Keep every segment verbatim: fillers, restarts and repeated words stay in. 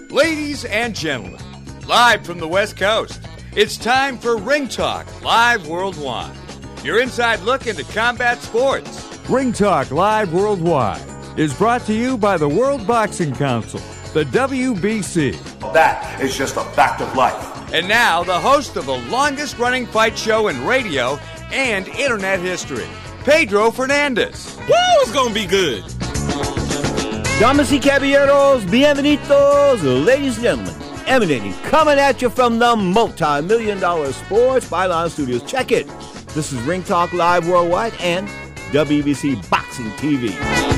Ladies and gentlemen, live from the West Coast, it's time for Ring Talk Live Worldwide. Your inside look into combat sports. Ring Talk Live Worldwide is brought to you by the World Boxing Council, the W B C. That is just a fact of life. And now, the host of the longest-running fight show in radio and internet history, Pedro Fernandez. Woo, it's gonna be good. Damas y caballeros, bienvenidos, ladies and gentlemen, emanating, coming at you from the multi-million dollar Sports Byline Studios. Check it. This is Ring Talk Live Worldwide and W B C Boxing T V.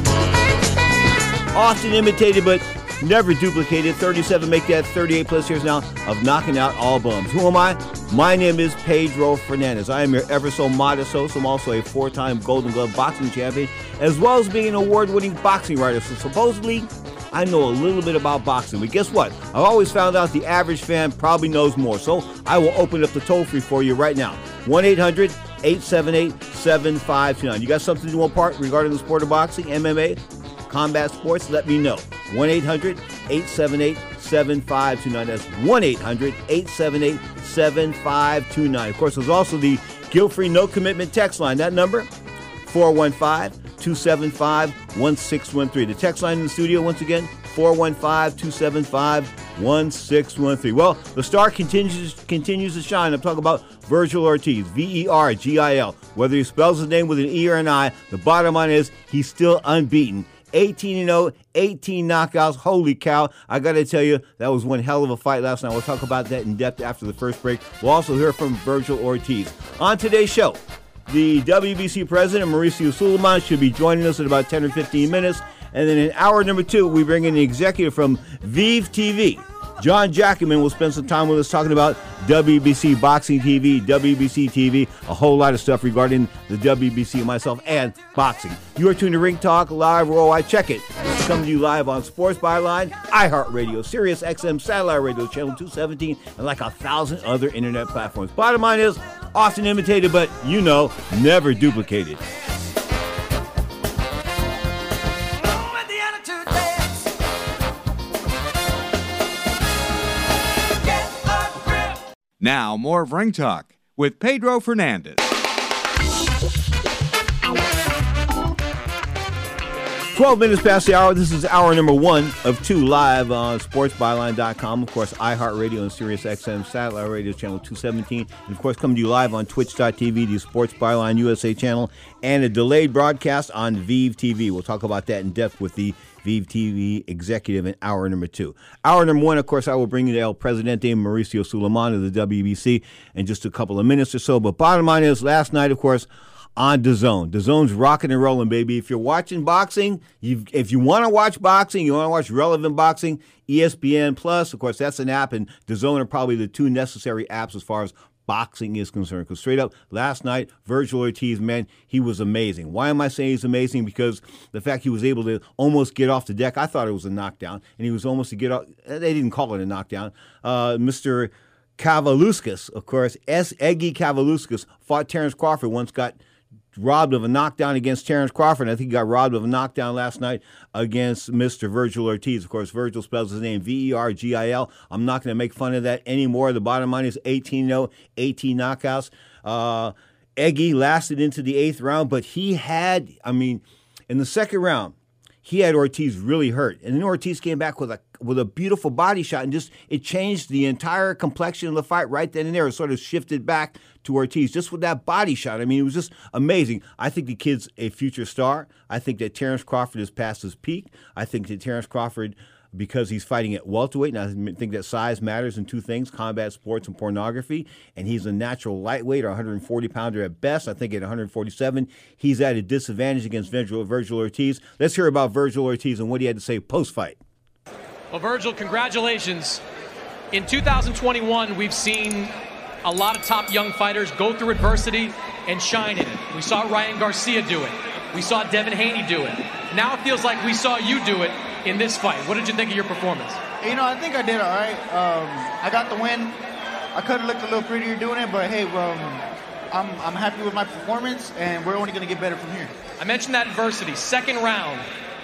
Often imitated, but never duplicated. thirty-seven, make that thirty-eight plus years now of knocking out all bums. Who am I? My name is Pedro Fernandez. I am your ever so modest host. I'm also a four-time Golden Glove boxing champion, as well as being an award-winning boxing writer. So supposedly, I know a little bit about boxing. But guess what? I've always found out the average fan probably knows more. So I will open up the toll-free for you right now. one eight hundred eight seven eight seven five two nine. You got something to impart regarding the sport of boxing, M M A, combat sports? Let me know. one eight hundred eight seven eight seven five two nine. That's one eight hundred eight seven eight seven five two nine. Of course, there's also the guilt-free, no-commitment text line. That number, four one five two seven five one six one three. The text line in the studio, once again, four one five two seven five one six one three. Well, the star continues continues to shine. I'm talking about Vergil Ortiz, V E R G I L. Whether he spells his name with an E or an I, the bottom line is he's still unbeaten. eighteen and oh, eighteen knockouts. Holy cow. I got to tell you, that was one hell of a fight last night. We'll talk about that in depth after the first break. We'll also hear from Vergil Ortiz. On today's show, the W B C president, Mauricio Sulaiman, should be joining us in about ten or fifteen minutes. And then in hour number two, we bring in the executive from Vive T V. John Jackman will spend some time with us talking about W B C Boxing T V, W B C T V, a whole lot of stuff regarding the W B C, myself, and boxing. You are tuned to Ring Talk Live Worldwide. Check it. It's coming to you live on Sports Byline, iHeartRadio, Sirius X M Satellite Radio, Channel two seventeen, and like a thousand other internet platforms. Bottom line is, often imitated, but, you know, never duplicated. Now, more of Ring Talk with Pedro Fernandez. twelve minutes past the hour. This is hour number one of two live on sports byline dot com. Of course, iHeartRadio and Sirius X M Satellite Radio, Channel two seventeen. And, of course, coming to you live on twitch dot t v, the Sports Byline U S A channel, and a delayed broadcast on Vive T V. We'll talk about that in depth with the Vive T V executive in hour number two. Hour number one, of course, I will bring you the El Presidente, Mauricio Sulaiman of the W B C in just a couple of minutes or so. But bottom line is, last night, of course, on DAZN. DAZN's rocking and rolling, baby. If you're watching boxing, you've, if you want to watch boxing, you want to watch relevant boxing, E S P N Plus, of course, that's an app, and DAZN are probably the two necessary apps as far as boxing is concerned. Because straight up, last night, Vergil Ortiz, man, he was amazing. Why am I saying he's amazing? Because the fact he was able to almost get off the deck, I thought it was a knockdown, and he was almost to get off. They didn't call it a knockdown. Uh, Mister Kavaluskas, of course, S. Eggy Kavaluskas fought Terrence Crawford, once got robbed of a knockdown against Terrence Crawford. I think he got robbed of a knockdown last night against Mister Vergil Ortiz. Of course, Vergil spells his name V E R G I L. I'm not going to make fun of that anymore. The bottom line is eighteen and oh, eighteen knockouts. Uh, Eggy lasted into the eighth round, but he had, I mean, in the second round, he had Ortiz really hurt. And then Ortiz came back with a with a beautiful body shot, and just it changed the entire complexion of the fight right then and there. It sort of shifted back to Ortiz just with that body shot. I mean, it was just amazing. I think the kid's a future star. I think that Terrence Crawford is past his peak. I think that Terrence Crawford, because he's fighting at welterweight, and I think that size matters in two things, combat sports and pornography, and he's a natural lightweight or one hundred forty pounder at best. I think at one hundred forty-seven, he's at a disadvantage against Vergil, Vergil Ortiz. Let's hear about Vergil Ortiz and what he had to say post-fight. Well, Vergil, congratulations. In two thousand twenty-one, we've seen a lot of top young fighters go through adversity and shine in it. We saw Ryan Garcia do it. We saw Devin Haney do it. Now it feels like we saw you do it in this fight. What did you think of your performance? You know, I think I did all right. Um, I got the win. I could have looked a little prettier doing it, but hey, um, I'm, I'm happy with my performance, and we're only going to get better from here. I mentioned that adversity. Second round,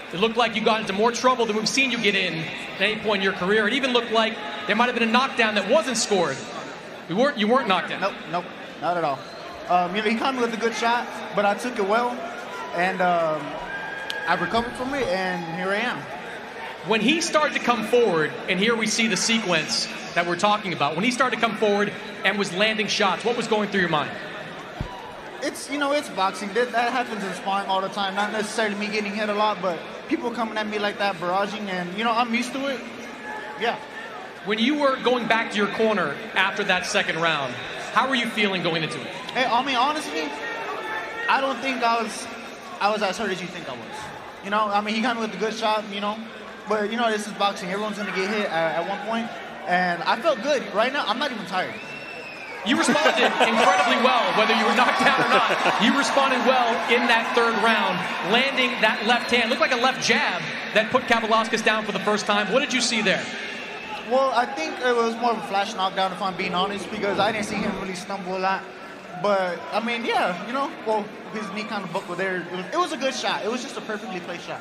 It looked like you got into more trouble than we've seen you get in at any point in your career. It even looked like there might have been a knockdown that wasn't scored. You weren't, you weren't knocked down. Nope, nope, not at all. Um, you know, he caught me with a good shot, but I took it well, and um, I recovered from it, and here I am. When he started to come forward, and here we see the sequence that we're talking about, when he started to come forward and was landing shots, what was going through your mind? It's, you know, it's boxing. That, that happens in sparring all the time. Not necessarily me getting hit a lot, but people coming at me like that, barraging, and, you know, I'm used to it. Yeah. When you were going back to your corner after that second round, how were you feeling going into it? Hey, I mean, honestly, I don't think I was I was as hurt as you think I was. You know, I mean, he got me with a good shot, you know, but, you know, this is boxing. Everyone's going to get hit at, at one point, and I felt good. Right now, I'm not even tired. You responded incredibly well, whether you were knocked down or not. You responded well in that third round, landing that left hand. Looked like a left jab that put Kavaliauskas down for the first time. What did you see there? Well, I think it was more of a flash knockdown, if I'm being honest, because I didn't see him really stumble a lot. But, I mean, yeah, you know, well, his knee kind of buckled there. It was, it was a good shot. It was just a perfectly placed shot.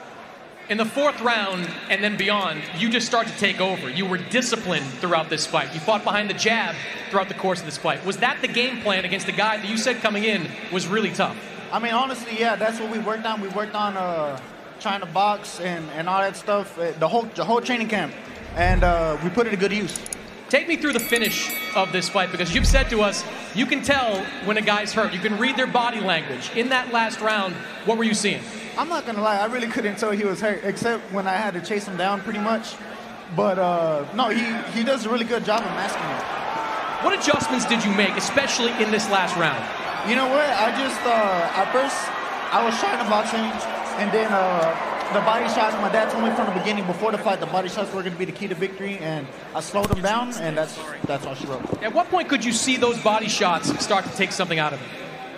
In the fourth round and then beyond, you just start to take over. You were disciplined throughout this fight. You fought behind the jab throughout the course of this fight. Was that the game plan against a guy that you said coming in was really tough? I mean, honestly, yeah, that's what we worked on. We worked on uh, trying to box and, and all that stuff, uh, the whole the whole training camp. And uh, we put it to good use. Take me through the finish of this fight, because you've said to us, you can tell when a guy's hurt. You can read their body language. In that last round, what were you seeing? I'm not going to lie. I really couldn't tell he was hurt, except when I had to chase him down pretty much. But, uh, no, he, he does a really good job of masking it. What adjustments did you make, especially in this last round? You know what? I just, uh, at first, I was trying to box him, and then uh, the body shots, my dad told me from the beginning, before the fight, the body shots were going to be the key to victory, and I slowed him down, and that's that's all she wrote. At what point could you see those body shots start to take something out of him?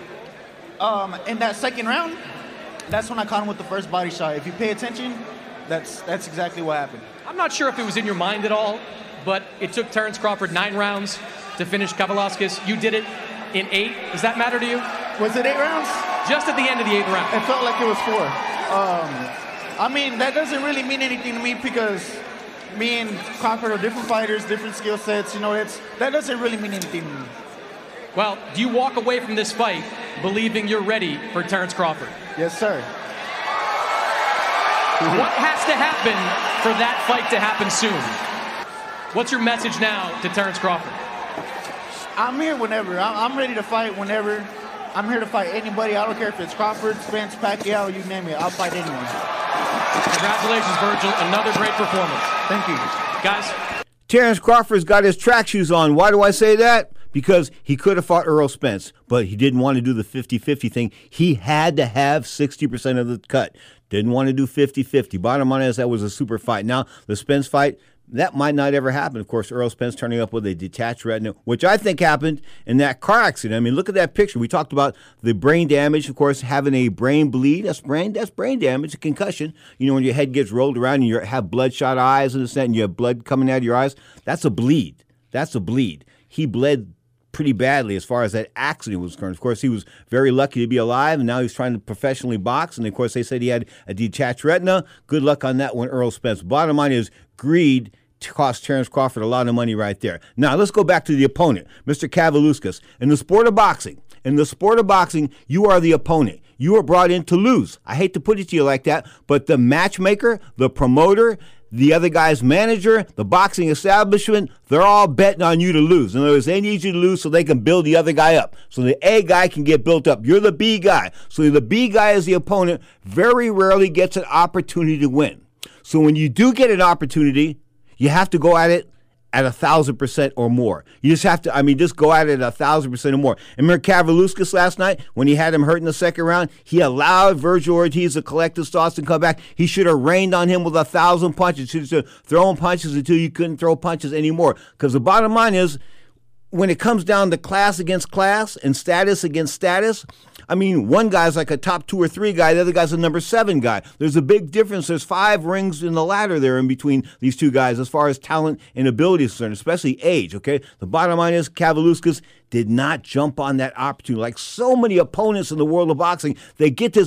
Um, in that second round, that's when I caught him with the first body shot. If you pay attention, that's that's exactly what happened. I'm not sure if it was in your mind at all, but it took Terence Crawford nine rounds to finish Kavaliauskas. You did it in eight. Does that matter to you? Was it eight rounds? Just at the end of the eighth round. It felt like it was four. Um, I mean, that doesn't really mean anything to me, because me and Crawford are different fighters, different skill sets. You know, it's, that doesn't really mean anything to me. Well, do you walk away from this fight believing you're ready for Terence Crawford? Yes, sir. What has to happen for that fight to happen soon? What's your message now to Terence Crawford? I'm here whenever. I'm ready to fight whenever. I'm here to fight anybody. I don't care if it's Crawford, Spence, Pacquiao, you name it. I'll fight anyone. Congratulations, Virgil. Another great performance. Thank you. Guys. Terence Crawford's got his track shoes on. Why do I say that? Because he could have fought Errol Spence, but he didn't want to do the fifty-fifty thing. He had to have sixty percent of the cut. Didn't want to do fifty-fifty. Bottom line is that was a super fight. Now, the Spence fight, that might not ever happen. Of course, Errol Spence turning up with a detached retina, which I think happened in that car accident. I mean, look at that picture. We talked about the brain damage, of course, having a brain bleed. That's brain, that's brain damage, a concussion. You know, when your head gets rolled around and you have bloodshot eyes and this, and you have blood coming out of your eyes, that's a bleed. That's a bleed. He bled pretty badly as far as that accident was concerned. Of course, he was very lucky to be alive, and now he's trying to professionally box. And, of course, they said he had a detached retina. Good luck on that one, Errol Spence. Bottom line is greed cost Terence Crawford a lot of money right there. Now, let's go back to the opponent, Mister Kavaliauskas. In the sport of boxing, in the sport of boxing, you are the opponent. You are brought in to lose. I hate to put it to you like that, but the matchmaker, the promoter, the other guy's manager, the boxing establishment, they're all betting on you to lose. In other words, they need you to lose so they can build the other guy up, so the A guy can get built up. You're the B guy. So the B guy is the opponent, very rarely gets an opportunity to win. So when you do get an opportunity, you have to go at it at a thousand percent or more. You just have to, I mean, just go at it a thousand percent or more. And remember Kavaliauskas last night, when he had him hurt in the second round, he allowed Virgil Ortiz to collect his thoughts and come back. He should have rained on him with a thousand punches. He should have thrown punches until you couldn't throw punches anymore. Because the bottom line is, when it comes down to class against class and status against status, I mean, one guy's like a top two or three guy, the other guy's a number seven guy. There's a big difference. There's five rings in the ladder there in between these two guys as far as talent and ability is concerned, especially age, okay? The bottom line is Kavaliauskas did not jump on that opportunity. Like so many opponents in the world of boxing, they get this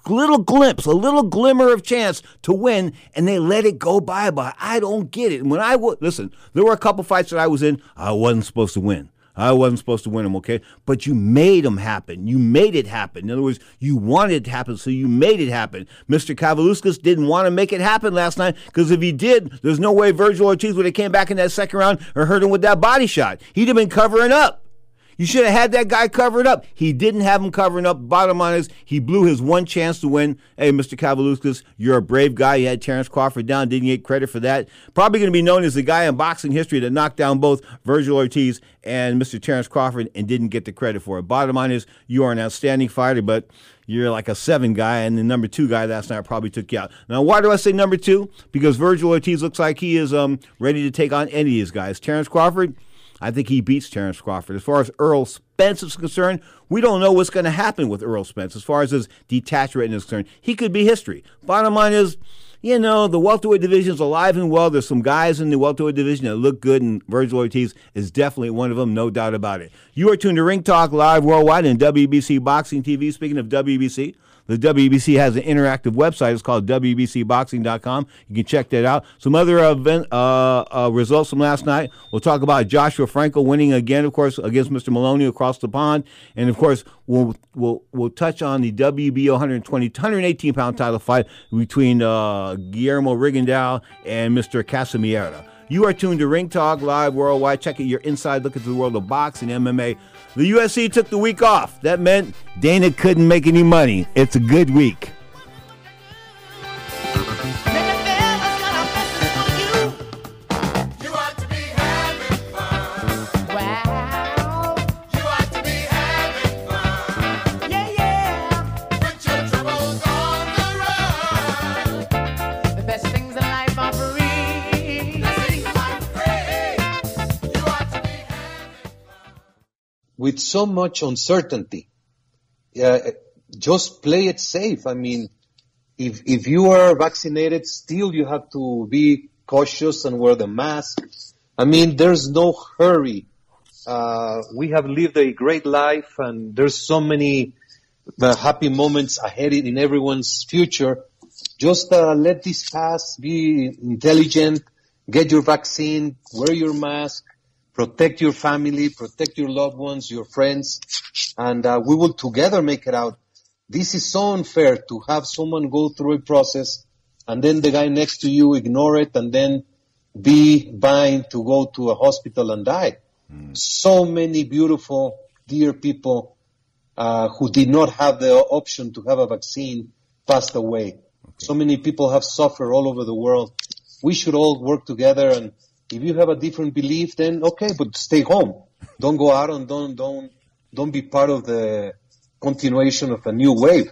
little glimpse, a little glimmer of chance to win, and they let it go by. By I don't get it. And when I w- listen, there were a couple fights that I was in. I wasn't supposed to win. I wasn't supposed to win them, okay? But you made them happen. You made it happen. In other words, you wanted it to happen, so you made it happen. Mister Kavaliauskas didn't want to make it happen last night, because if he did, there's no way Virgil Ortiz would have came back in that second round or hurt him with that body shot. He'd have been covering up. You should have had that guy covered up. He didn't have him covering up. Bottom line is, he blew his one chance to win. Hey, Mister Kavaliauskas, you're a brave guy. You had Terrence Crawford down. Didn't get credit for that. Probably going to be known as the guy in boxing history that knocked down both Virgil Ortiz and Mister Terrence Crawford and didn't get the credit for it. Bottom line is, you are an outstanding fighter, but you're like a seven guy, and the number two guy last night probably took you out. Now, why do I say number two? Because Virgil Ortiz looks like he is um, ready to take on any of these guys. Terrence Crawford, I think he beats Terrence Crawford. As far as Errol Spence is concerned, we don't know what's going to happen with Errol Spence. As far as his detached retina is concerned, he could be history. Bottom line is, you know, the welterweight division is alive and well. There's some guys in the welterweight division that look good, and Virgil Ortiz is definitely one of them, no doubt about it. You are tuned to Ring Talk Live Worldwide and W B C Boxing T V. Speaking of W B C, the W B C has an interactive website. It's called W B C boxing dot com. You can check that out. Some other event uh, uh, results from last night. We'll talk about Joshua Franco winning again, of course, against Mister Maloney across the pond. And, of course, we'll we'll we'll touch on the W B O one twenty, one eighteen pound title fight between uh, Guillermo Rigondeaux and Mister Casimiro. You are tuned to Ring Talk Live Worldwide. Check it, your inside look into the world of boxing, M M A. The U F C took the week off. That meant Dana couldn't make any money. It's a good week. With so much uncertainty, uh, just play it safe. I mean, if if you are vaccinated, still you have to be cautious and wear the mask. I mean, there's no hurry. Uh, we have lived a great life, and there's so many uh, happy moments ahead in everyone's future. Just uh, let this pass, be intelligent, get your vaccine, wear your mask, protect your family, protect your loved ones, your friends, and uh, we will together make it out. This is so unfair to have someone go through a process and then the guy next to you ignore it and then be bound to go to a hospital and die. Mm. So many beautiful, dear people uh, who did not have the option to have a vaccine passed away. Okay. So many people have suffered all over the world. We should all work together, and if you have a different belief, then okay, but stay home. Don't go out and don't don't don't be part of the continuation of a new wave.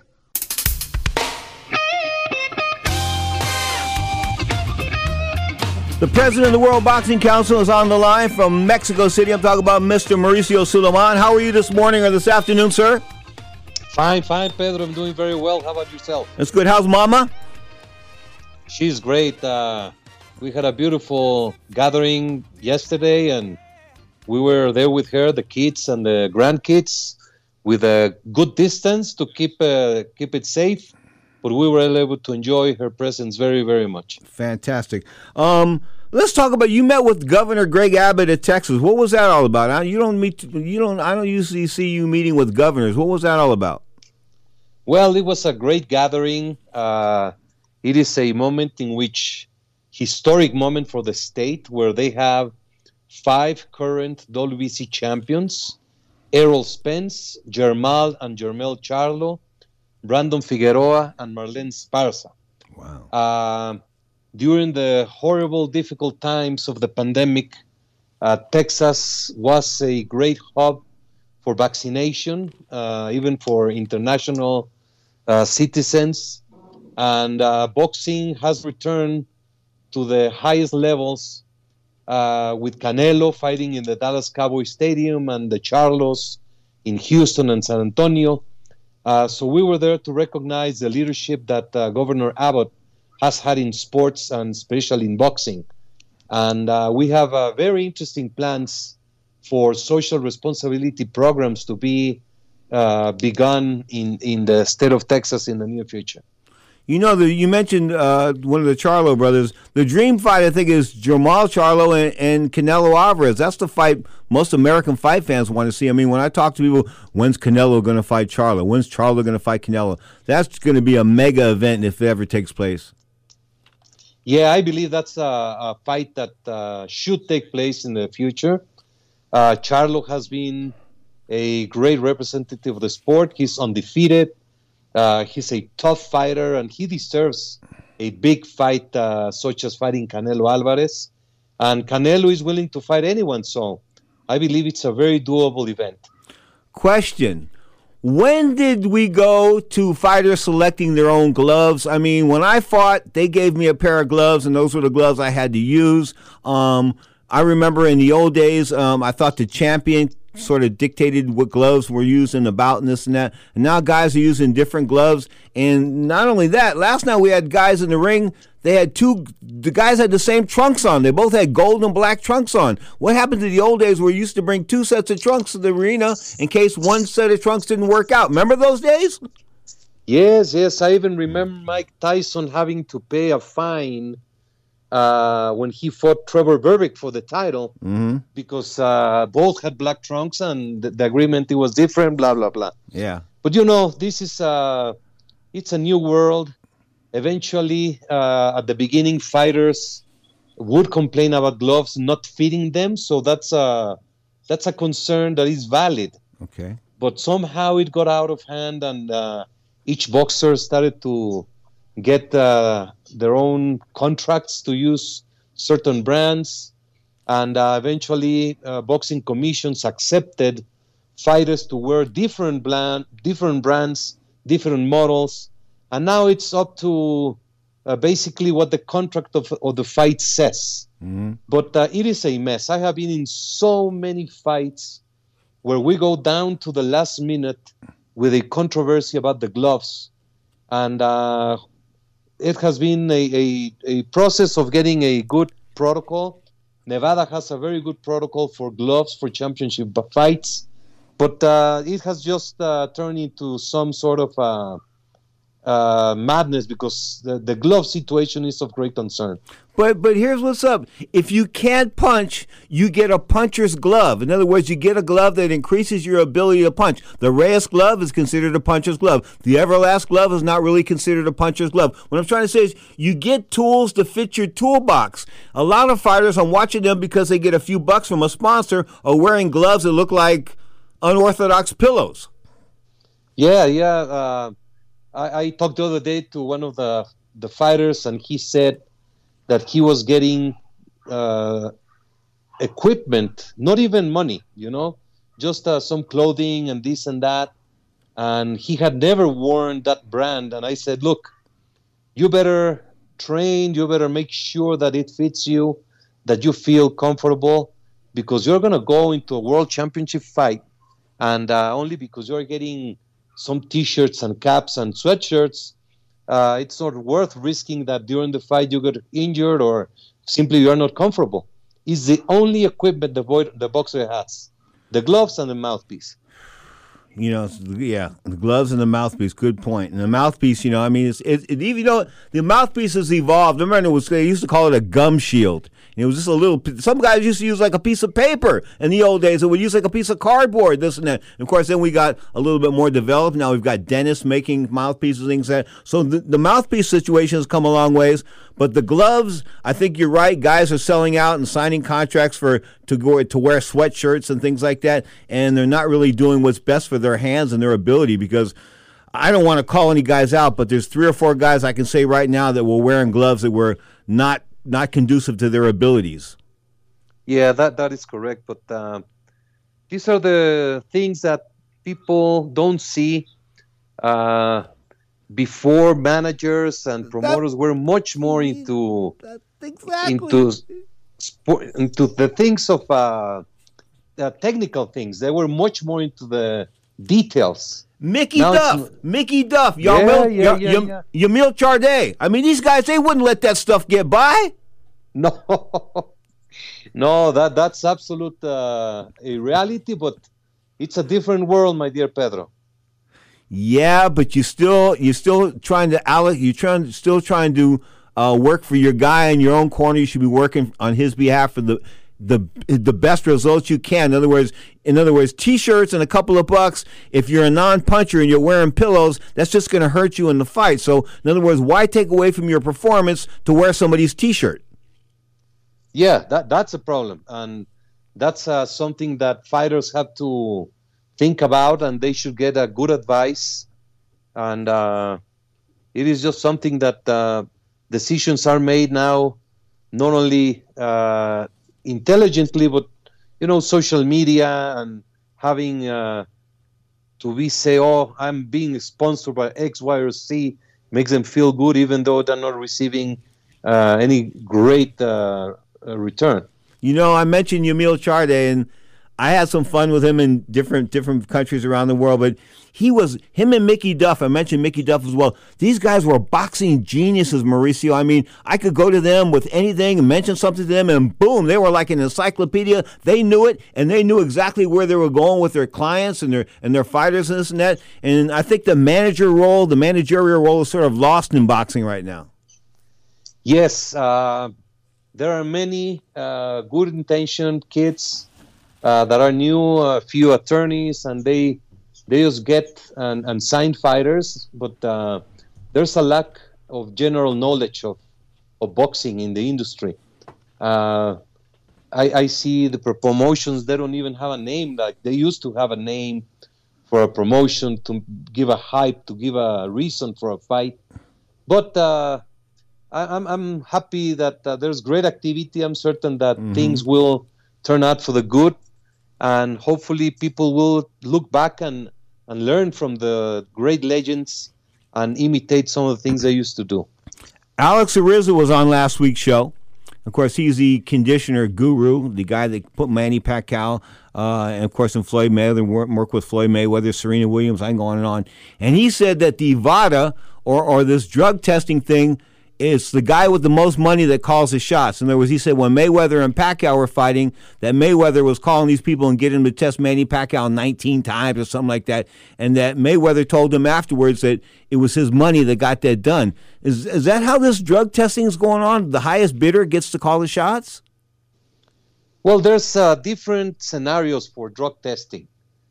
The president of the World Boxing Council is on the line from Mexico City. I'm talking about Mister Mauricio Sulaiman. How are you this morning or this afternoon, sir? Fine, fine, Pedro. I'm doing very well. How about yourself? That's good. How's Mama? She's great. Uh, we had a beautiful gathering yesterday, and we were there with her, the kids and the grandkids, with a good distance to keep uh, keep it safe. But we were able to enjoy her presence very, very much. Fantastic. Um, let's talk about, you met with Governor Greg Abbott of Texas. What was that all about? You don't meet. You don't. I don't usually see you meeting with governors. What was that all about? Well, it was a great gathering. Uh, it is a moment in which historic moment for the state, where they have five current W B C champions: Errol Spence, Jermall and Jermell Charlo, Brandon Figueroa, and Marlene Esparza. Wow. Uh, during the horrible, difficult times of the pandemic, uh, Texas was a great hub for vaccination, uh, even for international uh, citizens. And uh, boxing has returned to the highest levels, uh, with Canelo fighting in the Dallas Cowboys Stadium and the Charlos in Houston and San Antonio. Uh, so we were there to recognize the leadership that uh, Governor Abbott has had in sports, and especially in boxing. And uh, we have uh, very interesting plans for social responsibility programs to be uh, begun in, in the state of Texas in the near future. You know, the, you mentioned uh, one of the Charlo brothers. The dream fight, I think, is Jermall Charlo and, and Canelo Alvarez. That's the fight most American fight fans want to see. I mean, when I talk to people, when's Canelo going to fight Charlo? When's Charlo going to fight Canelo? That's going to be a mega event if it ever takes place. Yeah, I believe that's a, a fight that uh, should take place in the future. Uh, Charlo has been a great representative of the sport. He's undefeated. Uh, he's a tough fighter, and he deserves a big fight, uh, such as fighting Canelo Alvarez. And Canelo is willing to fight anyone, so I believe it's a very doable event. Question. When did we go to fighters selecting their own gloves? I mean, when I fought, they gave me a pair of gloves, and those were the gloves I had to use. Um, I remember in the old days, um, I thought the champion sort of dictated what gloves were used in the bout and this and that. And now guys are using different gloves. And not only that, last night we had guys in the ring, they had two, the guys had the same trunks on. They both had gold and black trunks on. What happened to the old days where you used to bring two sets of trunks to the arena in case one set of trunks didn't work out? Remember those days? Yes, yes. I even remember Mike Tyson having to pay a fine Uh, when he fought Trevor Berbick for the title, mm-hmm. because uh, both had black trunks and the, the agreement it was different, blah, blah, blah. Yeah. But, you know, this is uh, it's a new world. Eventually, uh, at the beginning, fighters would complain about gloves not fitting them. So that's a, that's a concern that is valid. Okay. But somehow it got out of hand, and uh, each boxer started to get uh, their own contracts to use certain brands, and uh, eventually uh, boxing commissions accepted fighters to wear different brand, different brands, different models, and now it's up to uh, basically what the contract of, of the fight says. Mm-hmm. But uh, it is a mess. I have been in so many fights where we go down to the last minute with a controversy about the gloves, and uh, it has been a, a, a process of getting a good protocol. Nevada has a very good protocol for gloves for championship fights, but uh, it has just uh, turned into some sort of uh, uh, madness because the, the glove situation is of great concern. But but here's what's up. If you can't punch, you get a puncher's glove. In other words, you get a glove that increases your ability to punch. The Reyes glove is considered a puncher's glove. The Everlast glove is not really considered a puncher's glove. What I'm trying to say is you get tools to fit your toolbox. A lot of fighters, I'm watching them because they get a few bucks from a sponsor, are wearing gloves that look like unorthodox pillows. Yeah, yeah. Uh, I, I talked the other day to one of the, the fighters, and he said that he was getting uh, equipment, not even money, you know, just uh, some clothing and this and that. And he had never worn that brand. And I said, look, you better train, you better make sure that it fits you, that you feel comfortable, because you're going to go into a world championship fight. And uh, only because you're getting some T-shirts and caps and sweatshirts, Uh, it's not worth risking that during the fight you get injured or simply you're not comfortable. It's the only equipment the, boy, the boxer has, the gloves and the mouthpiece. You know, yeah, the gloves and the mouthpiece. Good point. And the mouthpiece, you know, I mean, it's it, it even you know the mouthpiece has evolved. I remember it was they used to call it a gum shield. And it was just a little. Some guys used to use like a piece of paper in the old days. It would use like a piece of cardboard, this and that. And of course, then we got a little bit more developed. Now we've got dentists making mouthpieces, things like that. So the, the mouthpiece situation has come a long ways. But the gloves, I think you're right. Guys are selling out and signing contracts for to go to wear sweatshirts and things like that, and they're not really doing what's best for their hands and their ability. Because I don't want to call any guys out, but there's three or four guys I can say right now that were wearing gloves that were not. not conducive to their abilities. Yeah, that, that is correct. But uh, these are the things that people don't see. Uh, before managers and promoters that, were much more into exactly. into sport, into the things of uh, the technical things. They were much more into the details. Mickey now Duff, Mickey Duff, Yamil, yeah, yeah, yeah, yeah. Yamil Charday. I mean, these guys, they wouldn't let that stuff get by. No, no, that that's absolute uh, a reality, but it's a different world, my dear Pedro. Yeah, but you still you're still trying to alloc- you're trying still trying to uh, work for your guy in your own corner. You should be working on his behalf for the the the best results you can. In other words, in other words, T-shirts and a couple of bucks. If you're a non-puncher and you're wearing pillows, that's just going to hurt you in the fight. So, in other words, why take away from your performance to wear somebody's T-shirt? Yeah, that that's a problem, and that's uh, something that fighters have to think about, and they should get a good advice. And uh, it is just something that uh, decisions are made now, not only uh, intelligently, but you know, social media and having uh, to be say, oh, I'm being sponsored by X, Y, or Z, makes them feel good, even though they're not receiving uh, any great uh, uh, return. You know, I mentioned Yamil Charde, and I had some fun with him in different different countries around the world, but he was, him and Mickey Duff, I mentioned Mickey Duff as well. These guys were boxing geniuses, Mauricio. I mean, I could go to them with anything and mention something to them, and boom, they were like an encyclopedia. They knew it, and they knew exactly where they were going with their clients and their and their fighters and this and that. And I think the manager role, the managerial role is sort of lost in boxing right now. Yes, uh, there are many uh, good-intentioned kids uh, that are new, a few attorneys, and they they just get and, and sign fighters, but uh, there's a lack of general knowledge of, of boxing in the industry. Uh, I, I see the promotions, they don't even have a name. Like they used to have a name for a promotion to give a hype, to give a reason for a fight. But uh, I, I'm, I'm happy that uh, there's great activity. I'm certain that mm-hmm. things will turn out for the good. And hopefully people will look back and, and learn from the great legends and imitate some of the things they used to do. Alex Ariza was on last week's show. Of course, he's the conditioner guru, the guy that put Manny Pacquiao, uh, and of course, in Floyd Mayweather, work with Floyd Mayweather, Serena Williams, I can go on and on. And he said that the VADA, or, or this drug testing thing, it's the guy with the most money that calls the shots. In other words, he said when Mayweather and Pacquiao were fighting, that Mayweather was calling these people and getting them to test Manny Pacquiao nineteen times or something like that, and that Mayweather told him afterwards that it was his money that got that done. Is is that how this drug testing is going on? The highest bidder gets to call the shots? Well, there's uh, different scenarios for drug testing.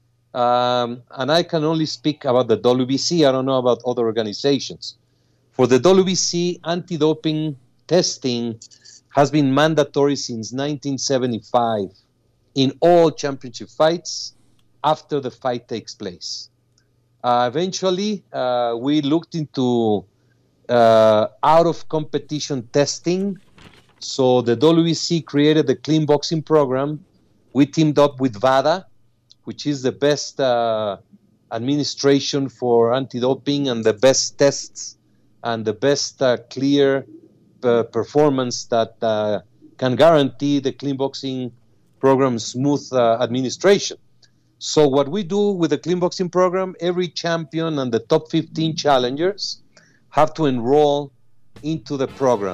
Um, and I can only speak about the W B C. I don't know about other organizations. For the W B C, anti-doping testing has been mandatory since nineteen seventy-five in all championship fights after the fight takes place. Uh, eventually, uh, we looked into uh, out-of-competition testing. So the W B C created the Clean Boxing Program. We teamed up with VADA, which is the best uh, administration for anti-doping and the best tests and the best uh, clear uh, performance that uh, can guarantee the Clean Boxing Program's smooth uh, administration. So what we do with the Clean Boxing Program, every champion and the top fifteen challengers have to enroll into the program.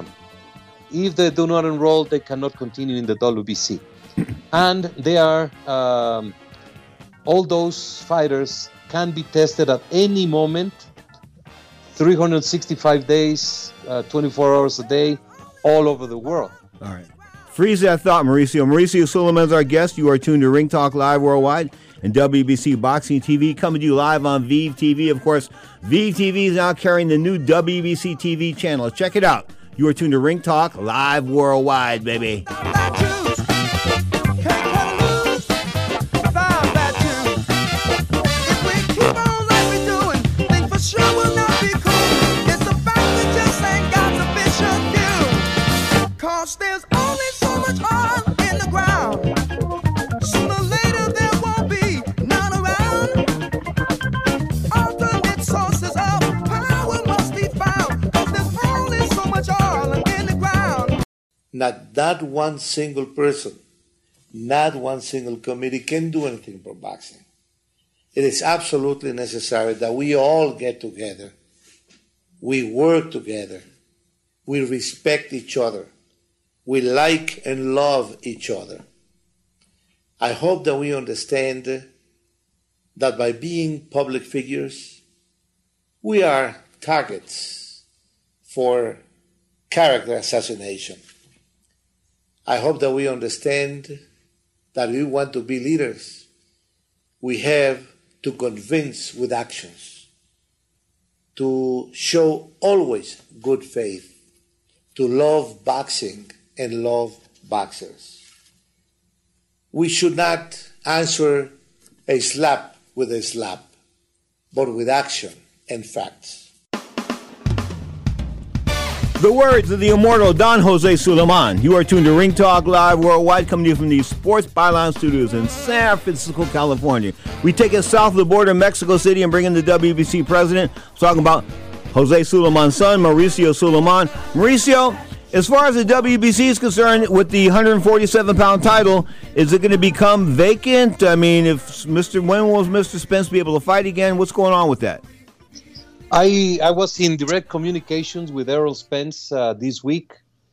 If they do not enroll, they cannot continue in the W B C. And they are, um, all those fighters can be tested at any moment, three hundred sixty-five days, uh, twenty-four hours a day, all over the world. All right. Freeze that thought, Mauricio. Mauricio Sulaimán is our guest. You are tuned to Ring Talk Live Worldwide and W B C Boxing T V, coming to you live on V T V. Of course, V T V is now carrying the new W B C T V channel. Check it out. You are tuned to Ring Talk Live Worldwide, baby. There's only so much oil in the ground. Sooner or later there won't be none around. Alternate sources of power must be found, because there's only so much oil in the ground. Not that one single person, not one single committee can do anything for boxing. It is absolutely necessary that we all get together, we work together, we respect each other, we like and love each other. I hope that we understand that by being public figures, we are targets for character assassination. I hope that we understand that we want to be leaders. We have to convince with actions, to show always good faith, to love boxing and love boxers. We should not answer a slap with a slap, but with action and facts. The words of the immortal Don Jose Sulaiman. You are tuned to Ring Talk Live Worldwide, coming to you from the Sports Byline Studios in San Francisco, California. We take it south of the border of Mexico City and bring in the W B C president. I'm talking about Jose Sulaiman's son, Mauricio Sulaiman. Mauricio, as far as the W B C is concerned, with the one forty-seven pound title, is it going to become vacant? I mean, if Mister when will Mister Spence be able to fight again? What's going on with that? I I was in direct communications with Errol Spence uh, this week.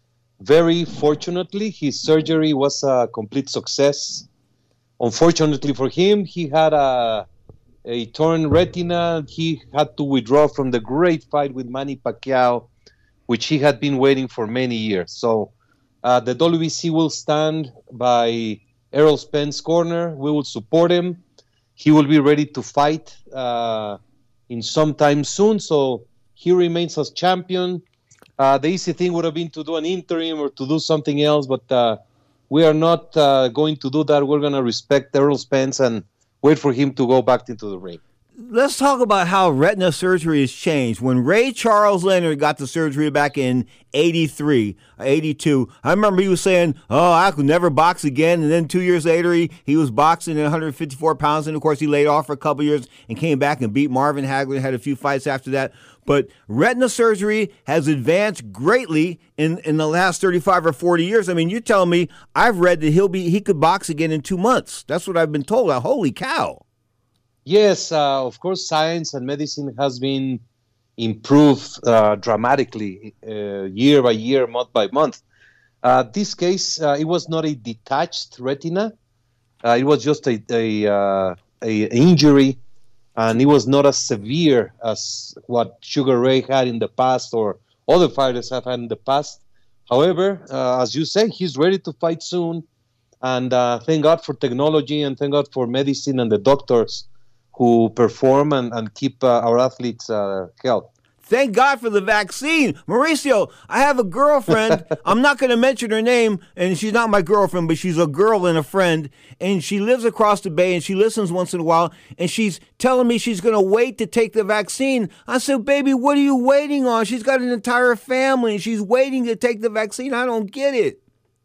Very fortunately, his surgery was a complete success. Unfortunately for him, he had a, a torn retina. He had to withdraw from the great fight with Manny Pacquiao, which he had been waiting for many years. So uh, the W B C will stand by Errol Spence's corner. We will support him. He will be ready to fight uh, in some time soon, so he remains as champion. Uh, the easy thing would have been to do an interim or to do something else, but uh, we are not uh, going to do that. We're going to respect Errol Spence and wait for him to go back into the ring. Let's talk about how retina surgery has changed. When Ray Charles Leonard got the surgery back in eighty-three, eighty-two, I remember he was saying, oh, I could never box again. And then two years later, he, he was boxing at one fifty-four pounds. And, of course, he laid off for a couple years and came back and beat Marvin Hagler, had a few fights after that. But retina surgery has advanced greatly in, in the last thirty-five or forty years. I mean, you're telling me I've read that he'll be he could box again in two months. That's what I've been told. Holy cow. Yes, uh, of course, science and medicine has been improved uh, dramatically uh, year by year, month by month. Uh, this case, uh, it was not a detached retina. Uh, it was just a, a, uh, a injury, and it was not as severe as what Sugar Ray had in the past or other fighters have had in the past. However, uh, as you say, he's ready to fight soon, and uh, thank God for technology and thank God for medicine and the doctors who perform and, and keep uh, our athletes' uh, health. Thank God for the vaccine. Mauricio, I have a girlfriend. I'm not going to mention her name, and she's not my girlfriend, but she's a girl and a friend, and she lives across the bay, and she listens once in a while, and she's telling me she's going to wait to take the vaccine. I said, baby, what are you waiting on? She's got an entire family, and she's waiting to take the vaccine. I don't get it.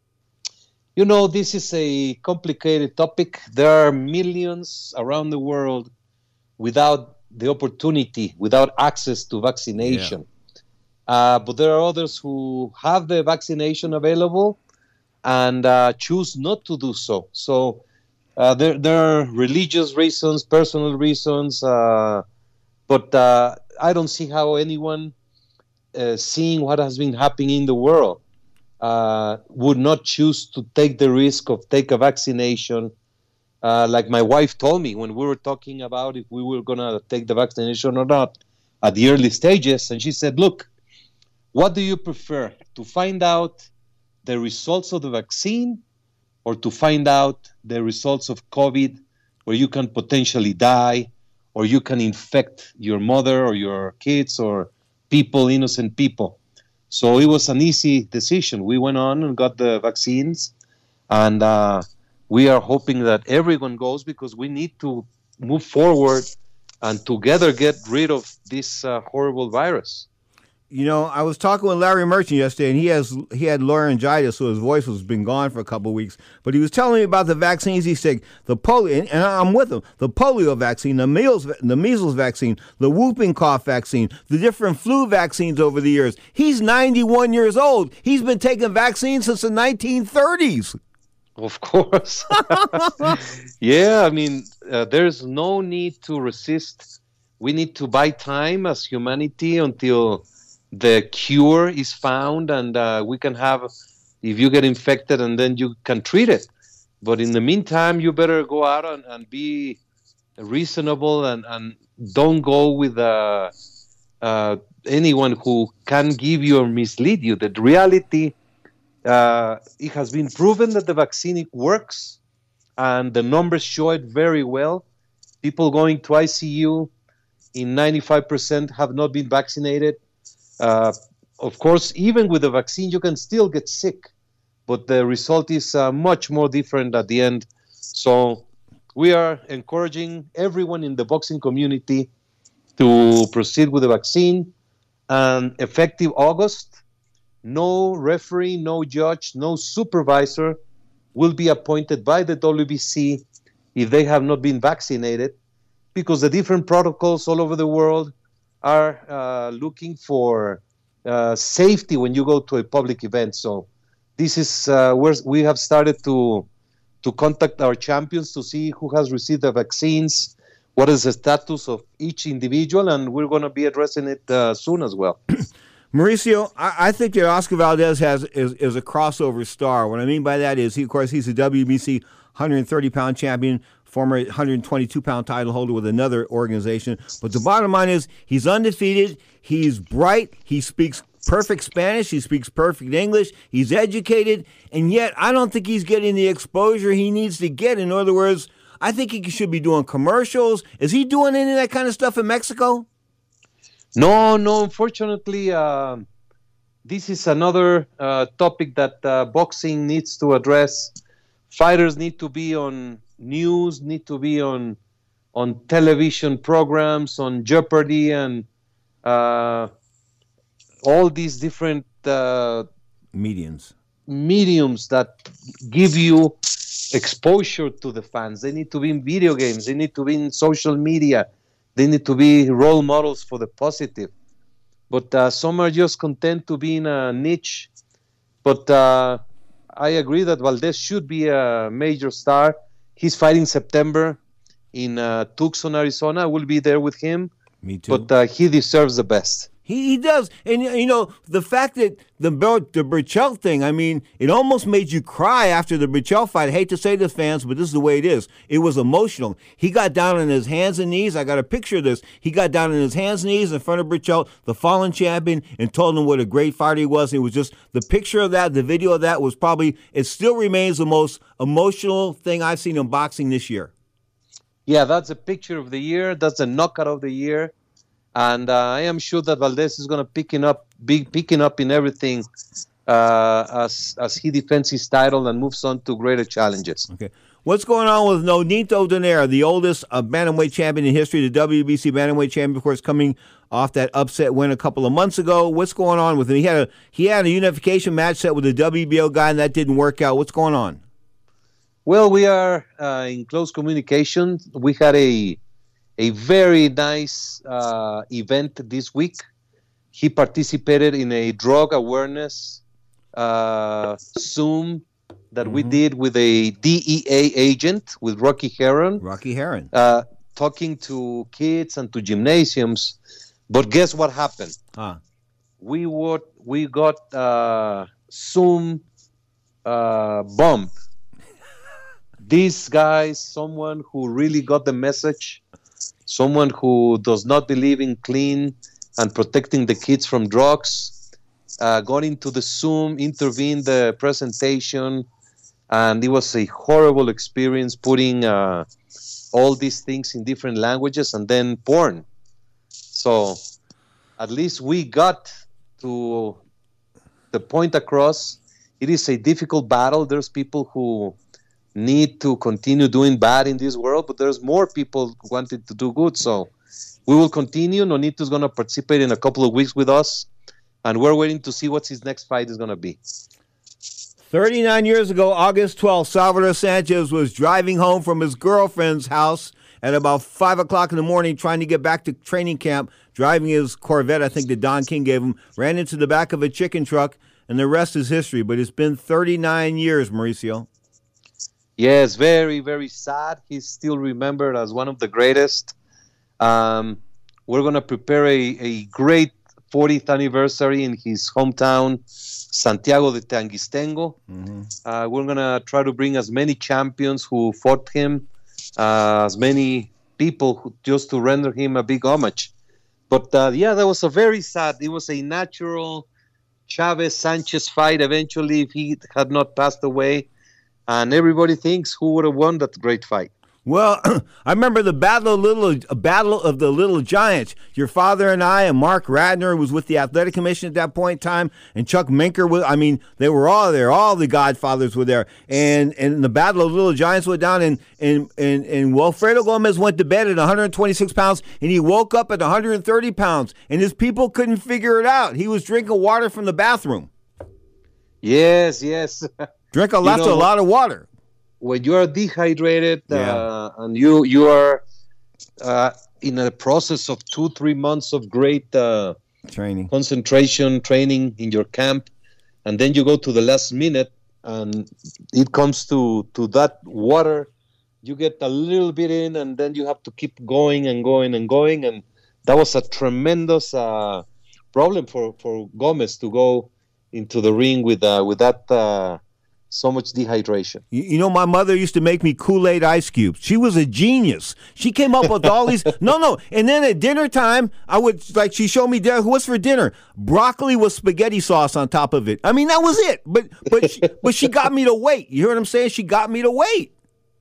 You know, this is a complicated topic. There are millions around the world without the opportunity, without access to vaccination. Yeah. Uh, but there are others who have the vaccination available and uh, choose not to do so. So uh, there, there are religious reasons, personal reasons, uh, but uh, I don't see how anyone uh, seeing what has been happening in the world uh, would not choose to take the risk of take a vaccination. Uh, like my wife told me when we were talking about if we were going to take the vaccination or not at the early stages. And she said, look, what do you prefer? To find out the results of the vaccine or to find out the results of COVID where you can potentially die or you can infect your mother or your kids or people, innocent people? So it was an easy decision. We went on and got the vaccines, and uh, we are hoping that everyone goes because we need to move forward and together get rid of this uh, horrible virus. You know, I was talking with Larry Merchant yesterday, and he has he had laryngitis, so his voice was been gone for a couple of weeks. But he was telling me about the vaccines. He said the polio, and I'm with him. The polio vaccine, the measles, the measles vaccine, the whooping cough vaccine, the different flu vaccines over the years. He's ninety-one years old. He's been taking vaccines since the nineteen thirties. Of course. Yeah, I mean, uh, there's no need to resist. We need to buy time as humanity until the cure is found, and uh, we can have, if you get infected, and then you can treat it. But in the meantime, you better go out and, and be reasonable and, and don't go with uh, uh, anyone who can give you or mislead you. The reality, uh, it has been proven that the vaccine works, and the numbers show it very well. People going to I C U in ninety-five percent have not been vaccinated. Uh, of course, even with the vaccine, you can still get sick, but the result is uh, much more different at the end. So we are encouraging everyone in the boxing community to proceed with the vaccine. And effective August, no referee, no judge, no supervisor will be appointed by the W B C if they have not been vaccinated, because the different protocols all over the world are uh, looking for uh, safety when you go to a public event. So this is uh, where we have started to to contact our champions to see who has received the vaccines, what is the status of each individual, and we're going to be addressing it uh, soon as well. Mauricio, I, I think that Oscar Valdez has is, is a crossover star. What I mean by that is, he, of course, he's a W B C one hundred thirty pound champion, former one hundred twenty-two pound title holder with another organization. But the bottom line is, he's undefeated, he's bright, he speaks perfect Spanish, he speaks perfect English, he's educated, and yet I don't think he's getting the exposure he needs to get. In other words, I think he should be doing commercials. Is he doing any of that kind of stuff in Mexico? No, no, unfortunately, uh, this is another uh, topic that uh, boxing needs to address. Fighters need to be on news, need to be on on television programs, on Jeopardy, and uh, all these different uh, mediums mediums that give you exposure to the fans. They need to be in video games. They need to be in social media. They need to be role models for the positive. But uh, some are just content to be in a niche. But uh, I agree that Valdez should be a major star. He's fighting September in uh, Tucson, Arizona. I will be there with him. Me too. But uh, he deserves the best. He, he does. And, you know, the fact that the the Burchell thing, I mean, it almost made you cry after the Burchell fight. I hate to say this, fans, but this is the way it is. It was emotional. He got down on his hands and knees. I got a picture of this. He got down on his hands and knees in front of Burchell, the fallen champion, and told him what a great fighter he was. It was just the picture of that, the video of that was probably, it still remains the most emotional thing I've seen in boxing this year. Yeah, that's a picture of the year. That's a knockout of the year. And uh, I am sure that Valdez is going to picking up, be picking up in everything uh, as as he defends his title and moves on to greater challenges. Okay, what's going on with Nonito Donaire, the oldest uh, bantamweight champion in history, the W B C bantamweight champion, of course, coming off that upset win a couple of months ago. What's going on with him? He had a he had a unification match set with a W B O guy, and that didn't work out. What's going on? Well, we are uh, in close communication. We had a a very nice uh, event this week. He participated in a drug awareness uh, Zoom that mm-hmm. we did with a D E A agent, with Rocky Heron. Rocky Heron. Uh, talking to kids and to gymnasiums. But guess what happened? Huh. We would, we got uh, Zoom uh, bombed. This guy, someone who really got the message, someone who does not believe in clean and protecting the kids from drugs, uh, got into the Zoom, intervened the presentation, and it was a horrible experience putting uh, all these things in different languages and then porn. So at least we got to the point across. It is a difficult battle. There's people who need to continue doing bad in this world, but there's more people wanting to do good. So we will continue. Nonito is going to participate in a couple of weeks with us, and we're waiting to see what his next fight is going to be. thirty-nine years ago, August twelfth, Salvador Sanchez was driving home from his girlfriend's house at about five o'clock in the morning, trying to get back to training camp, driving his Corvette, I think that Don King gave him, ran into the back of a chicken truck, and the rest is history. But it's been thirty-nine years, Mauricio. Yes, very, very sad. He's still remembered as one of the greatest. Um, we're going to prepare a, a great fortieth anniversary in his hometown, Santiago de Tanguistengo. Mm-hmm. Uh, we're going to try to bring as many champions who fought him, uh, as many people who, just to render him a big homage. But uh, yeah, that was a very sad. It was a natural Chavez Sanchez fight. Eventually, if he had not passed away, and everybody thinks who would have won that great fight. Well, I remember the battle of little uh, battle of the little giants. Your father and I and Mark Radner was with the athletic commission at that point in time, and Chuck Minker was. I mean, they were all there. All the Godfathers were there, and and the battle of little giants went down, and and and and Wilfredo Gomez went to bed at one hundred twenty-six pounds, and he woke up at one hundred thirty pounds, and his people couldn't figure it out. He was drinking water from the bathroom. Yes, yes. Drink a lot, you know, a lot of water. When you are dehydrated yeah. uh, and you you are uh, in a process of two three months of great uh, training, concentration training in your camp, and then you go to the last minute and it comes to to that water, you get a little bit in, and then you have to keep going and going and going, and that was a tremendous uh, problem for for Gomez to go into the ring with uh, with that. Uh, So much dehydration. You, you know, my mother used to make me Kool-Aid ice cubes. She was a genius. She came up with all these. No, no. And then at dinner time, I would, like, she showed me, dinner. What's for dinner? Broccoli with spaghetti sauce on top of it. I mean, that was it. But but she, but she got me to wait. You hear what I'm saying? She got me to wait.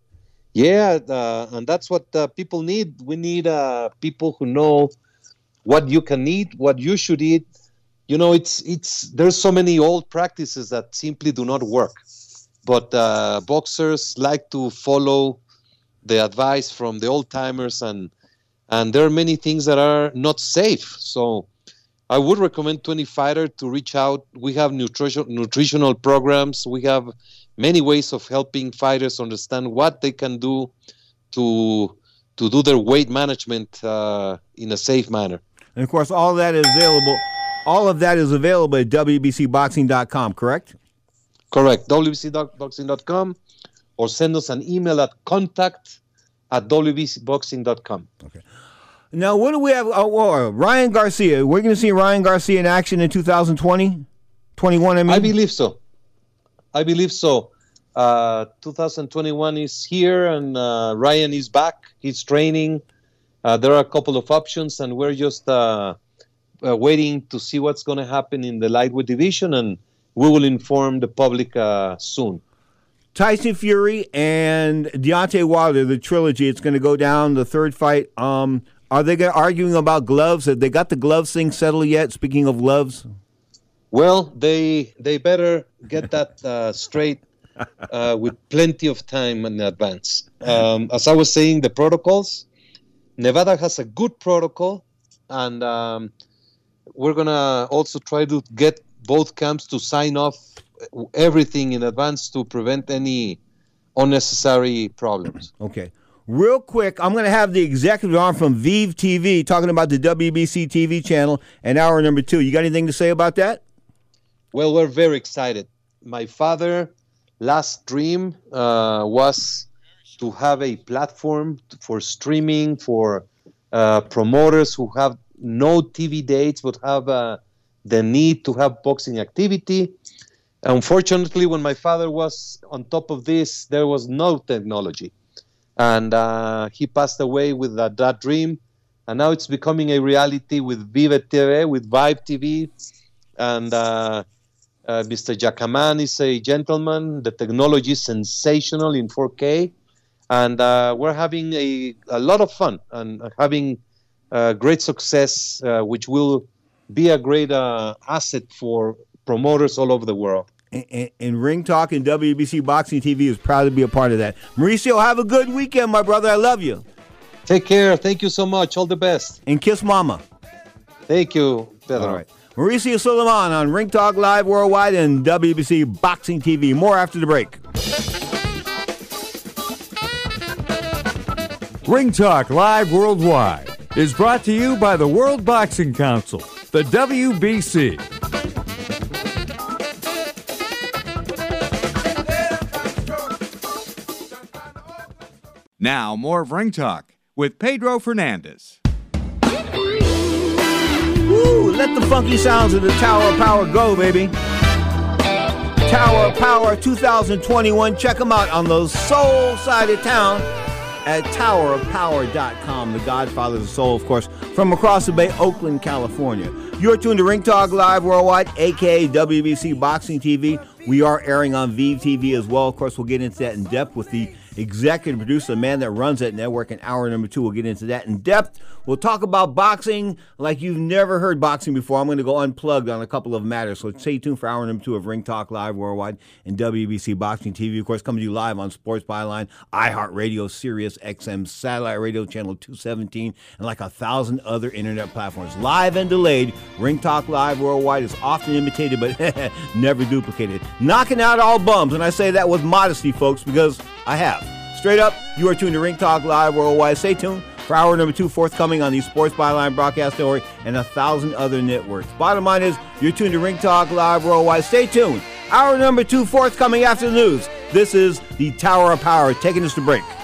Yeah, uh, and that's what uh, people need. We need uh, people who know what you can eat, what you should eat. You know, it's it's. There's so many old practices that simply do not work. But uh, boxers like to follow the advice from the old timers, and and there are many things that are not safe. So I would recommend to any fighter to reach out. We have nutrition nutritional programs. We have many ways of helping fighters understand what they can do to to do their weight management uh, in a safe manner. And of course, all of that is available. All of that is available at W B C boxing dot com. Correct. Correct. W B C boxing dot com, or send us an email at contact at W B C boxing dot com. Okay. Now, what do we have? Oh, well, Ryan Garcia. We're going to see Ryan Garcia in action in two thousand twenty, twenty-one, I mean? I believe so. I believe so. Uh, two thousand twenty-one is here, and uh, Ryan is back. He's training. Uh, there are a couple of options, and we're just uh, uh, waiting to see what's going to happen in the lightweight division, and we will inform the public uh, soon. Tyson Fury and Deontay Wilder, the trilogy, it's going to go down, the third fight. Um, are they arguing about gloves? Have they got the gloves thing settled yet, speaking of gloves? Well, they they better get that uh, straight uh, with plenty of time in advance. Um, as I was saying, the protocols, Nevada has a good protocol, and um, we're going to also try to get both camps to sign off everything in advance to prevent any unnecessary problems. Okay. Real quick, I'm going to have the executive on from Vive T V talking about the W B C T V channel and hour number two. You got anything to say about that? Well, we're very excited. My father's last dream uh, was to have a platform for streaming for uh, promoters who have no T V dates but have uh, the need to have boxing activity. Unfortunately, when my father was on top of this, there was no technology. And uh, he passed away with that, that dream. And now it's becoming a reality with Vive T V, with Vive T V. And uh, uh, Mister Jackaman is a gentleman. The technology is sensational in four K. And uh, we're having a, a lot of fun and having uh, great success, uh, which will be a great uh, asset for promoters all over the world. And, and, and Ring Talk and W B C Boxing T V is proud to be a part of that. Mauricio, have a good weekend, my brother. I love you. Take care. Thank you so much. All the best. And kiss mama. Thank you, Pedro. All right. Mauricio Suleiman on Ring Talk Live Worldwide and W B C Boxing T V. More after the break. Ring Talk Live Worldwide is brought to you by the World Boxing Council, the W B C. Now, more of Ring Talk with Pedro Fernandez. Woo, let the funky sounds of the Tower of Power go, baby. Tower of Power two thousand twenty-one. Check them out on the soul side of town. at tower of power dot com, the Godfather of the Soul, of course, from across the bay, Oakland, California. You're tuned to Ring Talk Live Worldwide, a k a. W B C Boxing T V. We are airing on V T V as well. Of course, we'll get into that in depth with the executive producer, the man that runs that network. In hour number two, we'll get into that in depth. We'll talk about boxing like you've never heard boxing before. I'm going to go unplugged on a couple of matters. So stay tuned for hour number two of Ring Talk Live Worldwide and W B C Boxing T V. Of course, coming to you live on Sports Byline, iHeartRadio, Sirius X M, Satellite Radio Channel two seventeen, and like a thousand other internet platforms. Live and delayed, Ring Talk Live Worldwide is often imitated, but never duplicated. Knocking out all bums, and I say that with modesty, folks, because I have. Straight up, you are tuned to Ring Talk Live Worldwide. Stay tuned for hour number two, forthcoming on the Sports Byline Broadcast Network and a thousand other networks. Bottom line is, you're tuned to Ring Talk Live Worldwide. Stay tuned. Hour number two, forthcoming after the news. This is the Tower of Power, taking us to break.